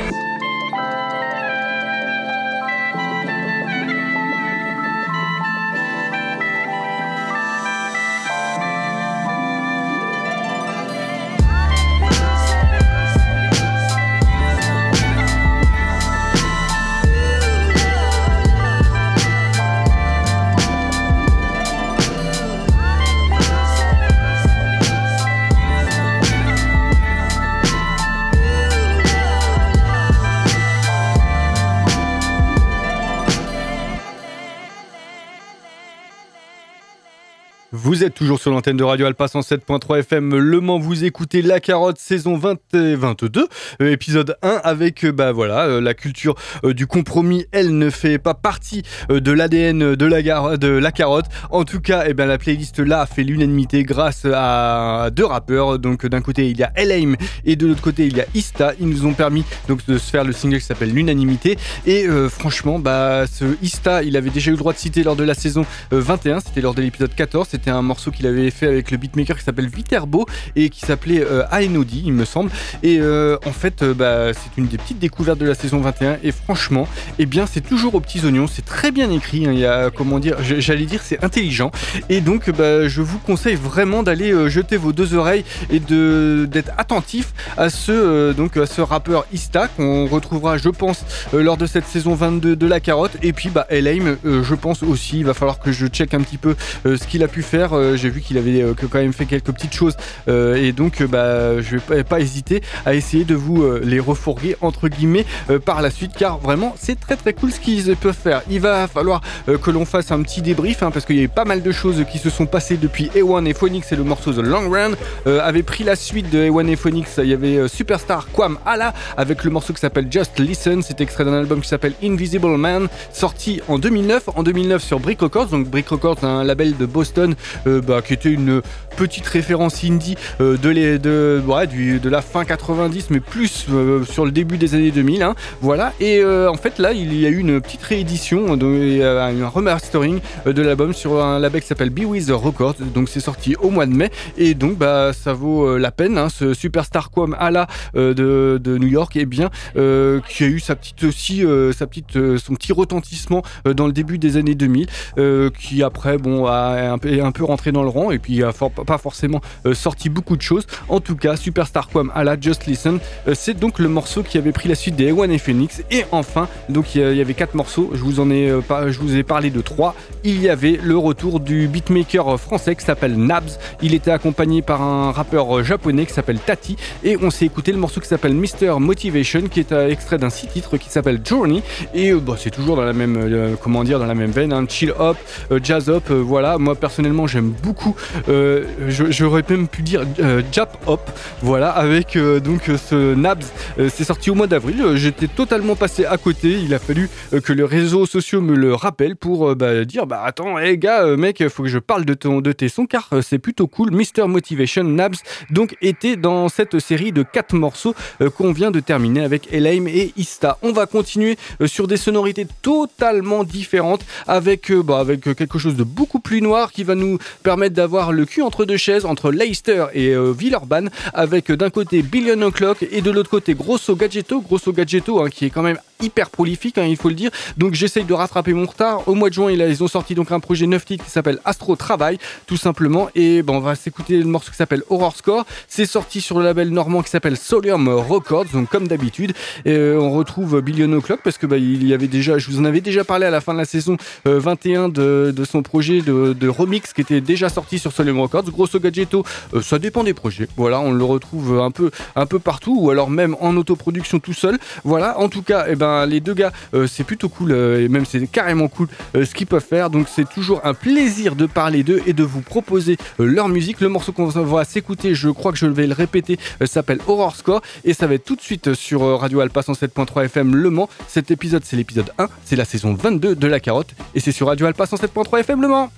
S6: Vous êtes toujours sur l'antenne de Radio Alpa cent sept point trois F M Le Mans, vous écoutez La Carotte saison vingt et vingt-deux, euh, épisode un avec euh, bah voilà euh, la culture euh, du compromis. Elle ne fait pas partie euh, de l'A D N de la, gar- de la Carotte. En tout cas, eh ben, la playlist là a fait l'unanimité grâce à deux rappeurs. Donc d'un côté il y a L-Aim et de l'autre côté il y a Ista. Ils nous ont permis donc de se faire le single qui s'appelle l'unanimité. Et euh, franchement, bah ce Ista, il avait déjà eu le droit de citer lors de la saison euh, vingt et un. C'était lors de l'épisode quatorze. C'était un morceau qu'il avait fait avec le beatmaker qui s'appelle Viterbo et qui s'appelait euh, Aenodi, il me semble. Et euh, en fait, euh, bah, c'est une des petites découvertes de la saison vingt et un. Et franchement, eh bien, c'est toujours aux petits oignons. C'est très bien écrit. Hein, il y a, comment dire, j'allais dire, c'est intelligent. Et donc, bah, je vous conseille vraiment d'aller euh, jeter vos deux oreilles et de d'être attentif à ce euh, donc à ce rappeur Ista qu'on retrouvera, je pense, euh, lors de cette saison vingt-deux de La Carotte. Et puis, bah, L-Aim, euh, je pense aussi. Il va falloir que je check un petit peu euh, ce qu'il a pu faire. Euh, j'ai vu qu'il avait euh, quand même fait quelques petites choses euh, et donc euh, bah, je vais pas, pas hésiter à essayer de vous euh, les refourguer entre guillemets euh, par la suite, car vraiment c'est très très cool ce qu'ils peuvent faire. Il va falloir euh, que l'on fasse un petit débrief hein, parce qu'il y a eu pas mal de choses qui se sont passées depuis A one et Phonix, et le morceau The Long Run euh, avait pris la suite de A one et Phonix. Il y avait euh, Superstar Kwame Ala avec le morceau qui s'appelle Just Listen. C'est extrait d'un album qui s'appelle Invisible Man, sorti en deux mille neuf en deux mille neuf sur Brick Records. Donc Brick Records, un label de Boston euh, bah, qui était une petite référence indie euh, de, les, de, ouais, du, de la fin quatre-vingt-dix, mais plus euh, sur le début des années deux mille. Hein, voilà. Et euh, en fait, là, il y a eu une petite réédition, de, euh, un remastering euh, de l'album sur un label qui s'appelle Be With Records. Donc, c'est sorti au mois de mai. Et donc, bah, ça vaut euh, la peine. Hein, ce Superstar Kwame Ala euh, de, de New York, eh bien, euh, qui a eu sa petite aussi, euh, sa petite, euh, son petit retentissement euh, dans le début des années deux mille, euh, qui après, bon, a un peu, un un peu rentré dans le rang et puis il a for- pas forcément euh, sorti beaucoup de choses. En tout cas, Superstar Quam à la Just Listen, euh, c'est donc le morceau qui avait pris la suite des A one et Phoenix. Et enfin, donc il y, y avait quatre morceaux, je vous en ai euh, pas, je vous ai parlé de trois. Il y avait le retour du beatmaker français qui s'appelle Nabs. Il était accompagné par un rappeur japonais qui s'appelle Tati et on s'est écouté le morceau qui s'appelle mister Motivation qui est euh, extrait d'un six titres qui s'appelle Journey et euh, bah, c'est toujours dans la même euh, comment dire dans la même veine, hein, chill hop, euh, jazz hop, euh, voilà. Moi personnellement j'aime beaucoup, euh, je, j'aurais même pu dire euh, jap hop, voilà, avec euh, donc ce Nabs. Euh, c'est sorti au mois d'avril, euh, j'étais totalement passé à côté, il a fallu euh, que les réseaux sociaux me le rappellent pour euh, bah, dire bah attends hey, gars euh, mec faut que je parle de, ton, de tes sons car euh, c'est plutôt cool. mister Motivation, Nabs donc était dans cette série de quatre morceaux euh, qu'on vient de terminer avec Elaine et Ista. On va continuer euh, sur des sonorités totalement différentes avec, euh, bah, avec quelque chose de beaucoup plus noir qui va nous permettre d'avoir le cul entre deux chaises entre Leicester et euh, Villeurbanne avec euh, d'un côté Billion O'Clock et de l'autre côté Grosso Gadgetto, Grosso Gadgetto hein, qui est quand même hyper prolifique, hein, il faut le dire. Donc j'essaye de rattraper mon retard. Au mois de juin, ils ont sorti donc un projet neuf titres qui s'appelle Astro Travail, tout simplement. Et bon, on va s'écouter le morceau qui s'appelle Horror Score. C'est sorti sur le label normand qui s'appelle Solium Records. Donc comme d'habitude, et, euh, on retrouve Billion O'Clock parce que bah, il y avait déjà, je vous en avais déjà parlé à la fin de la saison euh, vingt et un de, de son projet de, de remix qui était déjà sorti sur Solium Records. Grosso Gadgetto, euh, ça dépend des projets. Voilà, on le retrouve un peu, un peu partout ou alors même en autoproduction tout seul. Voilà, en tout cas, et eh ben les deux gars, euh, c'est plutôt cool euh, et même c'est carrément cool euh, ce qu'ils peuvent faire. Donc c'est toujours un plaisir de parler d'eux et de vous proposer euh, leur musique. Le morceau qu'on va s'écouter, je crois que je vais le répéter, euh, s'appelle Horror Score et ça va être tout de suite sur euh, Radio Alpa cent sept point trois F M Le Mans. Cet épisode, c'est l'épisode un, c'est la saison vingt-deux de La Carotte et c'est sur Radio Alpa cent sept point trois F M Le Mans.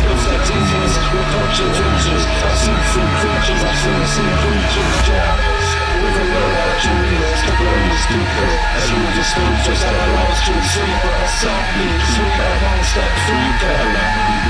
S9: Creatures, I see free creatures, I see free creatures, yeah. just like a long street sweeper. Softly sweep up on step three color.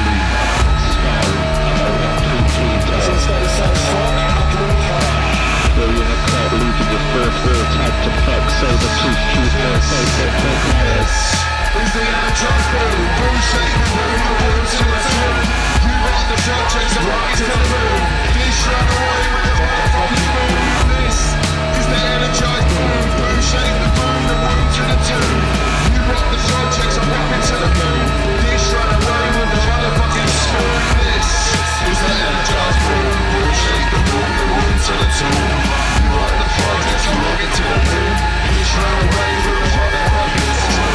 S9: Since they say fuck, I breathe her. So you have caught losing your first real type to fuck. Say the truth, truth, and say that fuck. Who's the anti-trust food? Bruce shaking the room, the words in the tune. You want the drug chase and rock to the moon. This run away with the motherfucking spoon. This is the energized boom. Bruce shaking the room, the words in the tune. You want the drug chase and rock to the moon. This run away with the motherfucking spoon. This is the energized boom. Bruce shaking the room, the words in the tune. You want the drug chase and rock to the moon. This run away with the motherfucking spoon.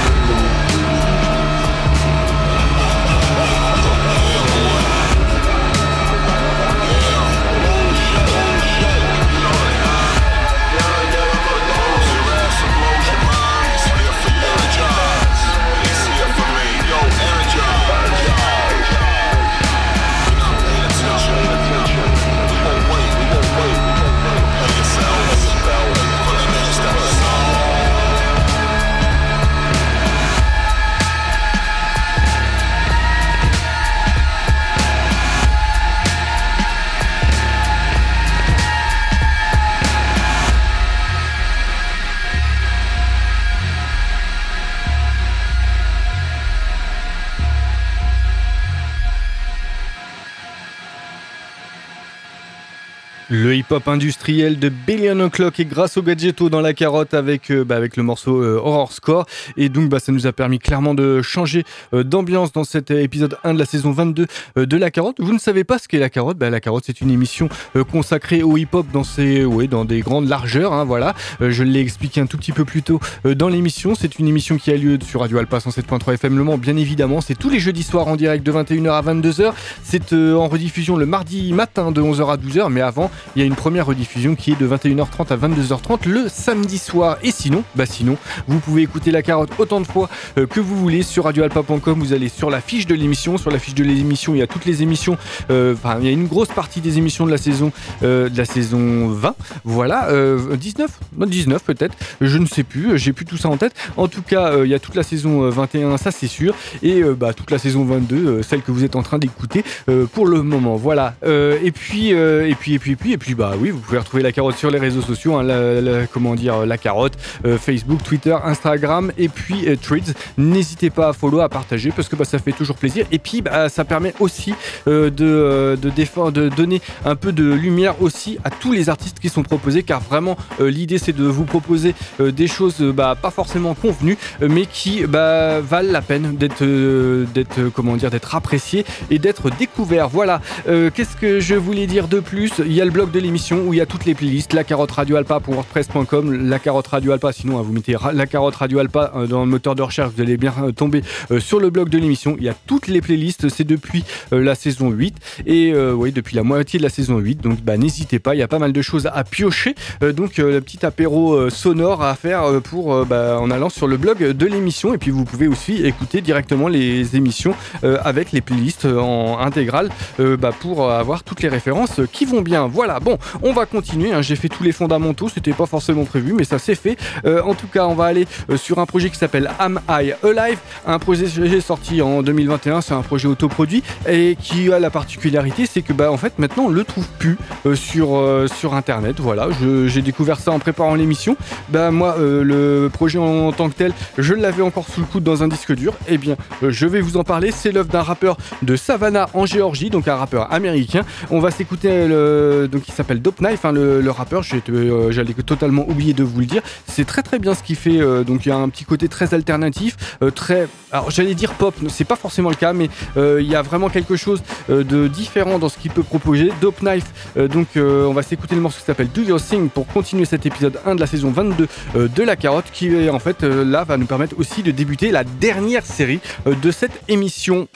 S6: Le hip-hop industriel de Billion O'Clock et grâce au Gadgetto dans la carotte avec, euh, bah, avec le morceau euh, Horror Score. Et donc bah, ça nous a permis clairement de changer euh, d'ambiance dans cet épisode un de la saison vingt-deux euh, de la carotte. Vous ne savez pas ce qu'est la carotte? Bah, la carotte, c'est une émission euh, consacrée au hip-hop dans, ses, ouais, dans des grandes largeurs. Hein, voilà. euh, je l'ai expliqué un tout petit peu plus tôt euh, dans l'émission. C'est une émission qui a lieu sur Radio Alpa cent sept point trois F M Le Mans, bien évidemment. C'est tous les jeudis soirs en direct de vingt et une heures à vingt-deux heures. C'est euh, en rediffusion le mardi matin de onze heures à douze heures. Mais avant, il y a une première rediffusion qui est de vingt et une heures trente à vingt-deux heures trente le samedi soir. Et sinon, bah sinon, vous pouvez écouter la carotte autant de fois euh, que vous voulez sur radio alpa point com. Vous allez sur la fiche de l'émission. Sur la fiche de l'émission, il y a toutes les émissions. Euh, enfin, il y a une grosse partie des émissions de la saison, euh, de la saison vingt. Voilà, euh, dix-neuf, non, dix-neuf peut-être. Je ne sais plus. J'ai plus tout ça en tête. En tout cas, euh, il y a toute la saison vingt et un, ça c'est sûr. Et euh, bah, toute la saison vingt-deux, euh, celle que vous êtes en train d'écouter euh, pour le moment. Voilà. Euh, et puis, euh, et puis, et puis, et puis, et puis, bah oui, vous pouvez retrouver la carotte sur les réseaux sociaux. Hein, la, la, comment dire, la carotte, euh, Facebook, Twitter, Instagram et puis euh, Threads. N'hésitez pas à follow, à partager parce que bah, ça fait toujours plaisir. Et puis, bah, ça permet aussi euh, de, euh, de, défendre, de donner un peu de lumière aussi à tous les artistes qui sont proposés, car vraiment, euh, l'idée c'est de vous proposer euh, des choses euh, bah, pas forcément convenues, euh, mais qui bah, valent la peine d'être, euh, d'être, euh, comment dire, d'être appréciées et d'être découvertes. Voilà. Euh, qu'est-ce que je voulais dire de plus? Il y a le blog de l'émission où il y a toutes les playlists, la carotte radio alpa point wordpress point com, la carotte radio alpa, sinon hein, vous mettez ra- la carotte radio alpa euh, dans le moteur de recherche, vous allez bien euh, tomber euh, sur le blog de l'émission. Il y a toutes les playlists, c'est depuis euh, la saison huit et euh, oui, depuis la moitié de la saison huit, donc bah, n'hésitez pas, il y a pas mal de choses à piocher, euh, donc euh, le petit apéro euh, sonore à faire euh, pour euh, bah, en allant sur le blog de l'émission. Et puis vous pouvez aussi écouter directement les émissions euh, avec les playlists euh, en intégrale euh, bah, pour avoir toutes les références qui vont bien. Voilà, bon, on va continuer, hein. J'ai fait tous les fondamentaux, c'était pas forcément prévu mais ça s'est fait. Euh, en tout cas, on va aller euh, sur un projet qui s'appelle Am I Alive, un projet sorti en deux mille vingt et un, c'est un projet autoproduit et qui a la particularité, c'est que bah en fait maintenant on le trouve plus euh, sur, euh, sur internet. Voilà, je, j'ai découvert ça en préparant l'émission. Bah moi euh, le projet en, en tant que tel, je l'avais encore sous le coude dans un disque dur. Et bien euh, je vais vous en parler, c'est l'œuvre d'un rappeur de Savannah en Géorgie, donc un rappeur américain. On va s'écouter le, donc il s'appelle Dope Knife, hein, le, le rappeur, j'ai, euh, j'allais totalement oublier de vous le dire. C'est très très bien ce qu'il fait, euh, donc il y a un petit côté très alternatif, euh, très, alors j'allais dire pop, c'est pas forcément le cas, mais euh, il y a vraiment quelque chose euh, de différent dans ce qu'il peut proposer. Dope Knife, euh, donc euh, on va s'écouter le morceau qui s'appelle Do Your Thing pour continuer cet épisode un de la saison vingt-deux euh, de la carotte, qui en fait euh, là va nous permettre aussi de débuter la dernière série euh, de cette émission.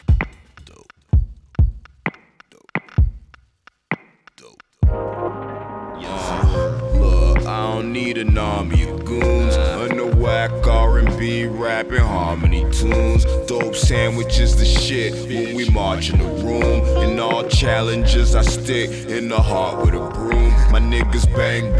S19: Need an army of goons under whack R and B rapping harmony tunes. Dope sandwiches the shit when we march in the room. In all challenges I stick in the heart with a broom. My niggas bang bang,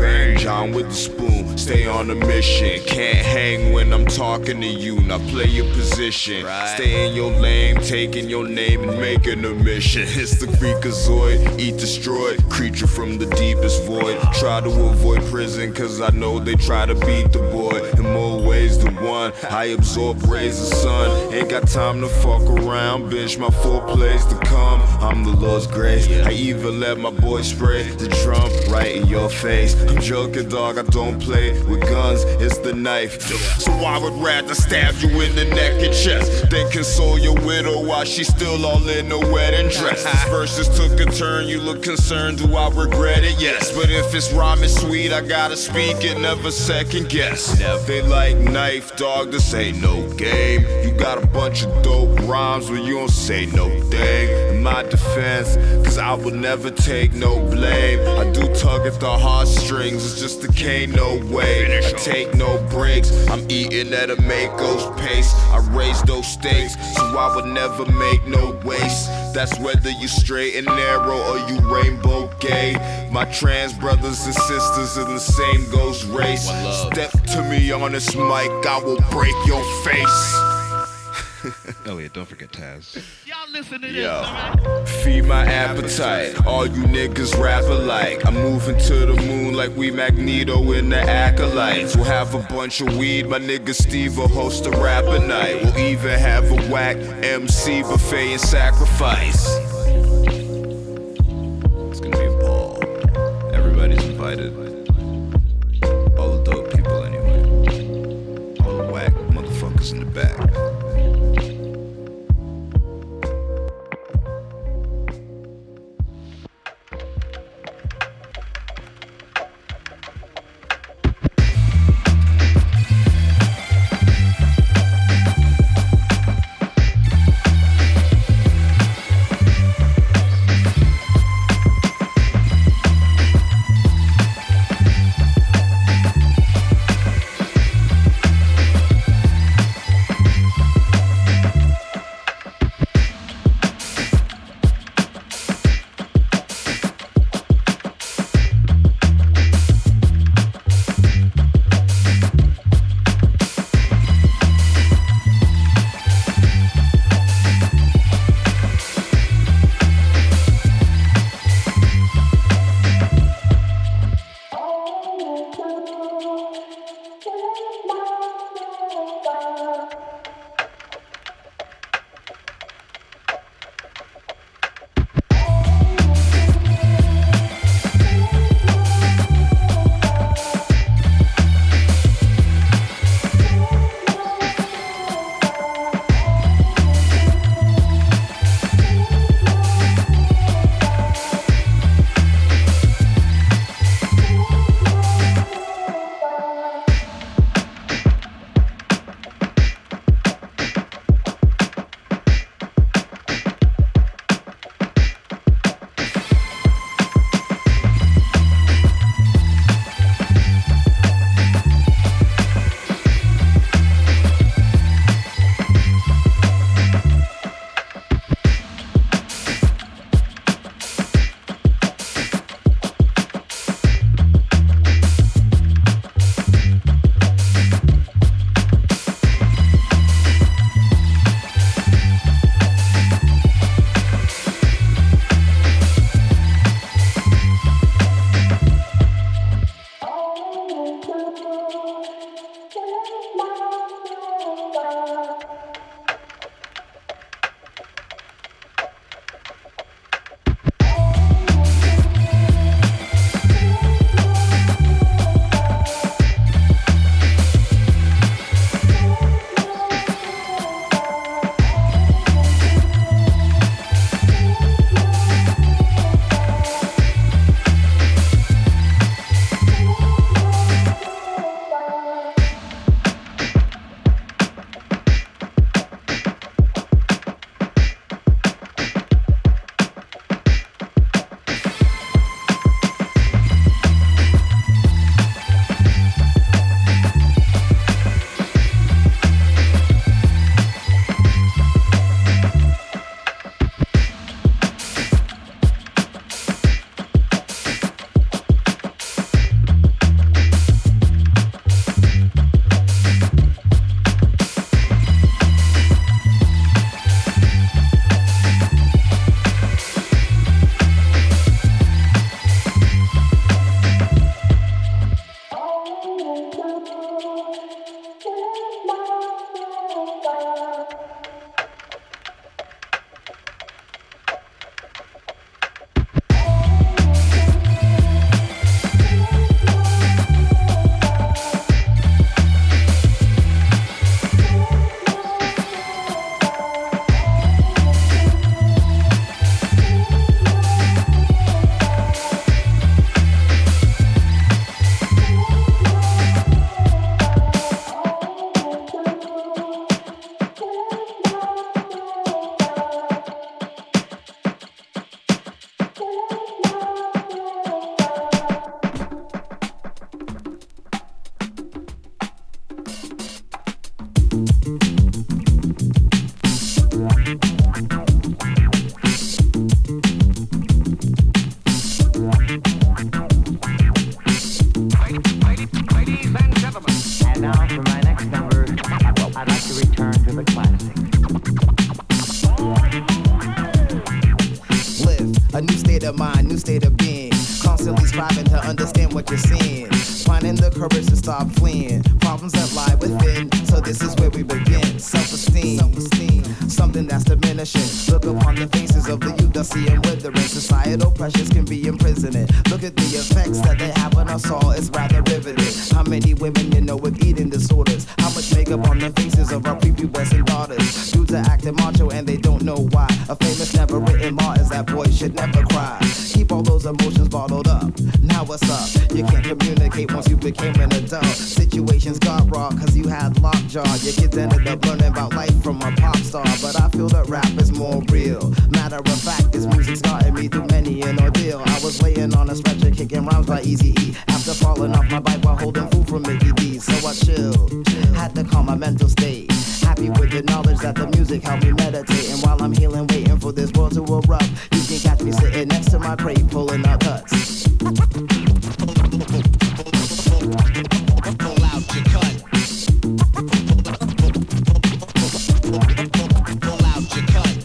S19: down with the spoon, stay on a mission. Can't hang when I'm talking to you, now play your position. Stay in your lane, taking your name and making a mission. It's the Freakazoid, eat destroyed, creature from the deepest void. Try to avoid prison, cause I know they try to beat the boy. In more ways than one, I absorb rays of sun. Ain't got time to fuck around, bitch, my foreplays to come. I'm the Lord's grace, I even let my boy spray the drum right in your face. I'm joking, dog, I don't play with guns, it's the knife. So I would rather stab you in the neck and chest than console your widow while she's still all in a wedding dress. This verses took a turn, you look concerned, do I regret it? Yes, but if it's rhyming sweet, I gotta speak it, never second guess. They like knife, dog, this ain't no game. You got a bunch of dope rhymes, but you don't say no thing. In my defense, cause I would never take no blame. I do tug at the heartstrings, it's just a K, no way. I take no breaks, I'm eating at a Mako's pace. I raise those stakes, so I would never make no waste. That's whether you straight and narrow or you rainbow gay. My trans brothers and sisters in the same ghost race. Step to me on this mic, I will break your face.
S20: Elliot, don't forget Taz.
S16: Y'all listen to this.
S19: Yo, feed my appetite. All you niggas rap alike. I'm moving to the moon like we Magneto in the Acolytes. We'll have a bunch of weed. My nigga Steve will host a rapper night. We'll even have a whack M C buffet and sacrifice. It's gonna be a ball. Everybody's invited. All the dope people anyway. All the whack motherfuckers in the back.
S21: now for my next number, I'd like to return to the classics.
S22: Live a new state of mind, new state of being. Constantly striving to understand what you're seeing. Finding the courage to stop fleeing. Problems that lie within. So this is where we begin. Self-esteem, self-esteem, something that's diminishing. Look upon the faces of the youth, I see them withering. Societal pressures can be imprisoning. Look at the effects that they have on us all. It's rather riveting. How many women you know with eating disorders? How much makeup on the faces of our prepubescent daughters? Dudes are acting macho and they don't know why. A famous never written law is that boys should never cry. Keep all those emotions bottled up. Now what's up? You can't communicate once you became an adult. Situations got raw cause you had lockjaw. Your kids ended up learning about life from a pop star. But I feel that rap is more real. Matter of fact, this music's gotten me through many an ordeal. I was laying on a stretcher kicking rhymes by Eazy-E after falling off my bike while holding food from Mickey D's. So I chilled, had to calm my mental state. Happy with the knowledge that the music helped me meditate. And while I'm healing, waiting for this world to erupt, you can catch me sitting next to my crate pulling out cuts. Pull out your cut. Pull out your cut.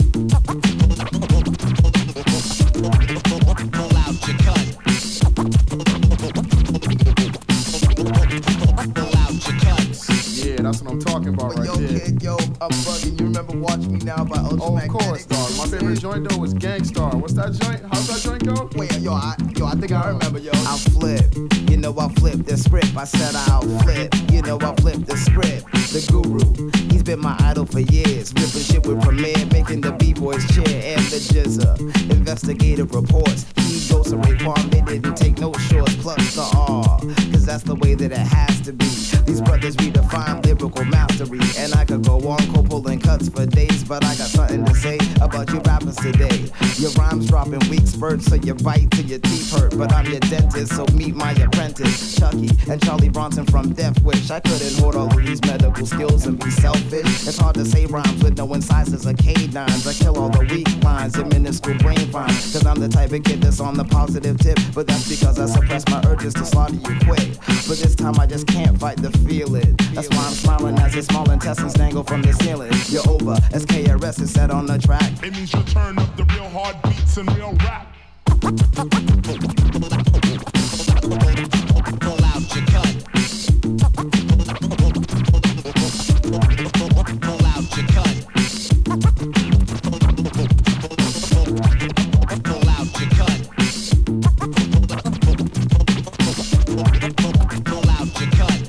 S22: Pull out your cut. Pull out your cuts.
S23: Yeah, that's what I'm talking about right
S22: yo,
S23: there.
S22: Kid, yo, I'm bugging. You remember Watch Me Now by Ultra
S23: Oh, of course, dog. My favorite joint though was Gangstar. What's that joint? How's that joint go?
S22: Wait, yo, I, yo, I think I remember, yo. I'll flip, you know I'll flip the script. I said I'll flip, you know I'll flip the script. The guru, he's been my idol for years. Ripping shit with Premier, making the B-boys cheer. And the Jizza, investigative reports. He goes to Raekwon, they didn't take no shorts. Plus the R, cause that's the way that it has to be. These brothers redefine lyrical mastery. And I could go on, co pulling cuts for days. But I got something to say about you rappers today. Your rhymes dropping weak spurts, so you bite till your teeth hurt. But I'm your dentist, so meet my apprentice, Chucky and Charlie Bronson from Death Wish. I couldn't hold all of these medical skills and be selfish. It's hard to say rhymes with no incisors or canines. I kill all the weak lines and minuscule brain fines. Cause I'm the type of kid that's on the positive tip. But that's because I suppress my urges to slaughter you quick. But this time I just can't fight the feeling. That's why I'm smiling as your small intestines dangle from the ceiling. You're over, as K R S is set on the track.
S24: It means you'll turn up the real hard beats and real rap.
S22: Pull out your cut. Pull out your cut. Pull out your cut. Pull out your cut.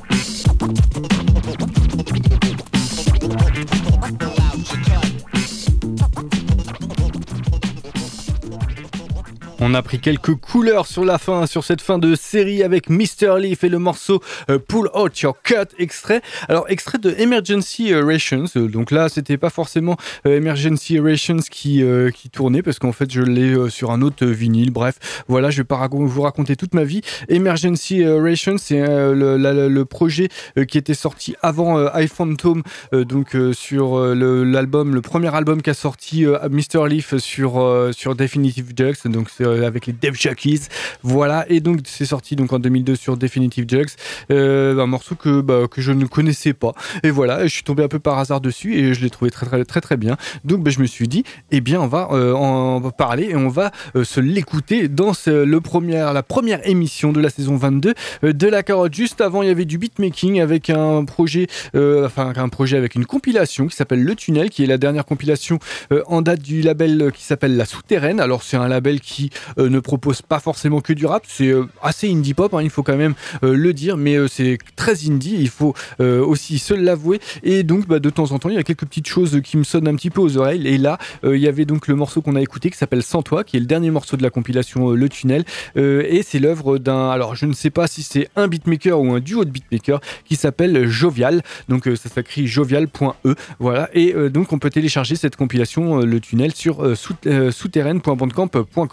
S6: On a pris quelques couleurs sur la fin, sur cette fin de série avec mister Leaf et le morceau euh, Pull Out Your Cut, extrait. Alors, extrait de Emergency Rations. Donc là, c'était pas forcément euh, Emergency Rations qui, euh, qui tournait, parce qu'en fait, je l'ai euh, sur un autre vinyle. Bref, voilà, je vais pas rac- vous raconter toute ma vie. Emergency Rations, c'est euh, le, la, le projet euh, qui était sorti avant euh, iPhantom, euh, donc euh, sur euh, le, l'album, le premier album qu'a sorti euh, mister Leaf sur, euh, sur Definitive Jugs. Donc c'est euh, avec les Def Jockeys, voilà, et donc c'est sorti donc en deux mille deux sur Definitive Jugs, euh, un morceau que, bah, que je ne connaissais pas, et voilà, je suis tombé un peu par hasard dessus et je l'ai trouvé très très très très bien, donc bah, je me suis dit, eh bien on va euh, en parler et on va euh, se l'écouter dans ce, le premier, la première émission de la saison vingt-deux euh, de La Carotte. Juste avant, il y avait du beatmaking avec un projet, euh, enfin un projet avec une compilation qui s'appelle Le Tunnel, qui est la dernière compilation euh, en date du label euh, qui s'appelle La Souterraine. Alors c'est un label qui Euh, ne propose pas forcément que du rap, c'est euh, assez indie pop, hein, il faut quand même euh, le dire, mais euh, c'est très indie, il faut euh, aussi se l'avouer, et donc bah, de temps en temps il y a quelques petites choses qui me sonnent un petit peu aux oreilles, et là euh, il y avait donc le morceau qu'on a écouté qui s'appelle Sans Toi, qui est le dernier morceau de la compilation euh, Le Tunnel, euh, et c'est l'œuvre d'un, alors je ne sais pas si c'est un beatmaker ou un duo de beatmakers qui s'appelle Jovial, donc euh, ça s'écrit jovial point e, voilà, et euh, donc on peut télécharger cette compilation euh, Le Tunnel sur euh, sou- euh, souterraine point bandcamp point com. C'est sorti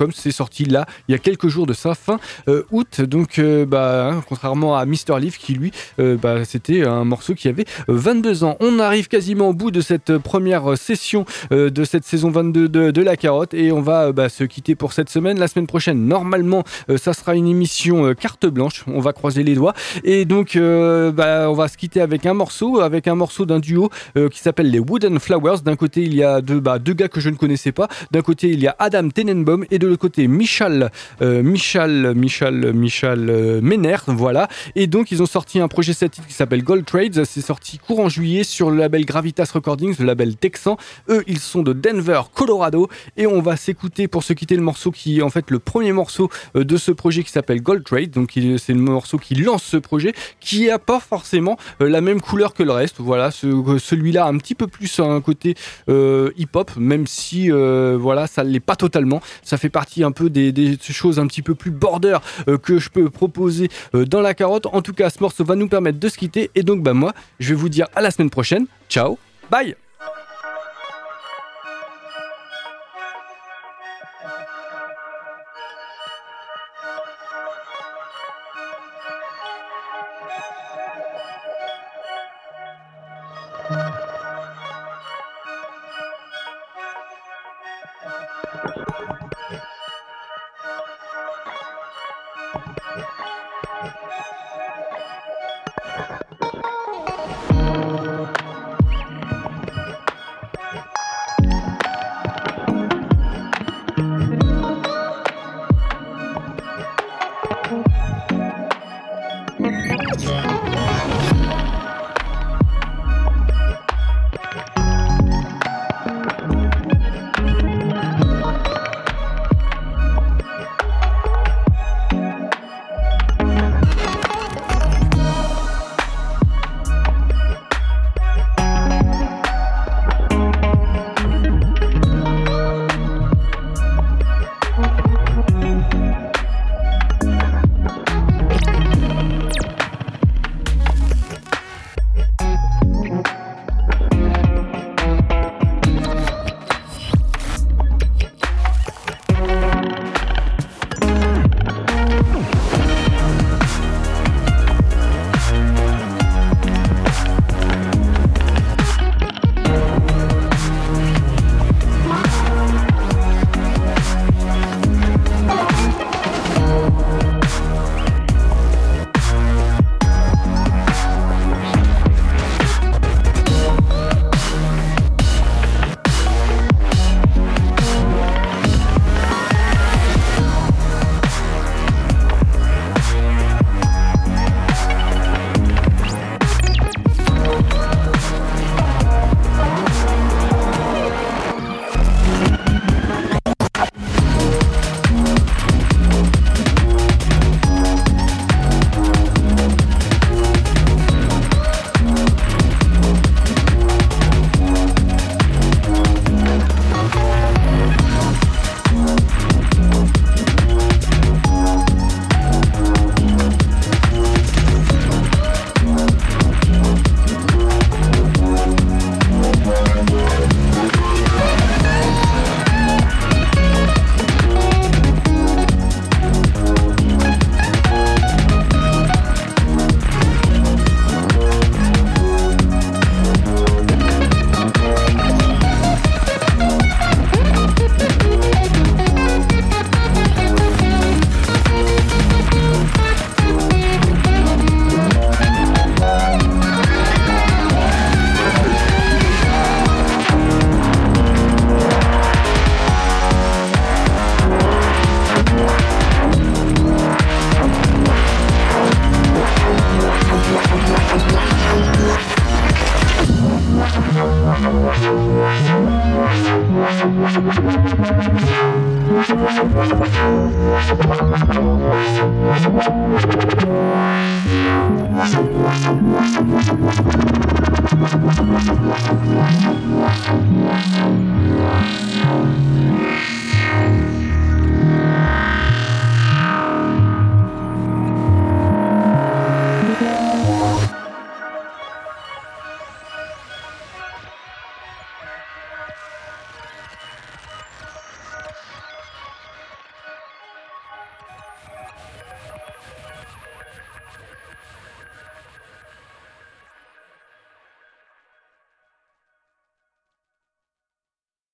S6: sorti là, il y a quelques jours de ça, fin euh, août. Donc, euh, bah, hein, contrairement à Mister Leaf qui lui, euh, bah, c'était un morceau qui avait euh, vingt-deux ans. On arrive quasiment au bout de cette première session euh, de cette saison vingt-deux de, de La Carotte et on va euh, bah, se quitter pour cette semaine. La semaine prochaine, normalement, euh, ça sera une émission euh, carte blanche. On va croiser les doigts et donc euh, bah, on va se quitter avec un morceau, avec un morceau d'un duo euh, qui s'appelle les Wooden Flowers. D'un côté, il y a deux, bah, deux gars que je ne connaissais pas. D'un côté, il y a Adam Tenenbaum et de l'autre côté, Michal, euh, Michal, Michal, Michal euh, Mener. Voilà. Et donc, ils ont sorti un projet sept titres qui s'appelle Gold Trades. C'est sorti courant juillet sur le label Gravitas Recordings, le label texan. Eux, ils sont de Denver, Colorado. Et on va s'écouter pour se quitter le morceau qui est en fait le premier morceau euh, de ce projet qui s'appelle Gold Trade. Donc, il, c'est le morceau qui lance ce projet qui n'a pas forcément euh, la même couleur que le reste. Voilà, ce, celui-là a un petit peu plus un côté euh, hip-hop, même si euh, voilà, ça ne l'est pas totalement. Ça fait partie un peu des, des choses un petit peu plus border euh, que je peux proposer euh, dans La Carotte. En tout cas, ce morceau va nous permettre de se quitter. Et donc, bah, moi, je vais vous dire à la semaine prochaine. Ciao, bye.
S9: Thank you.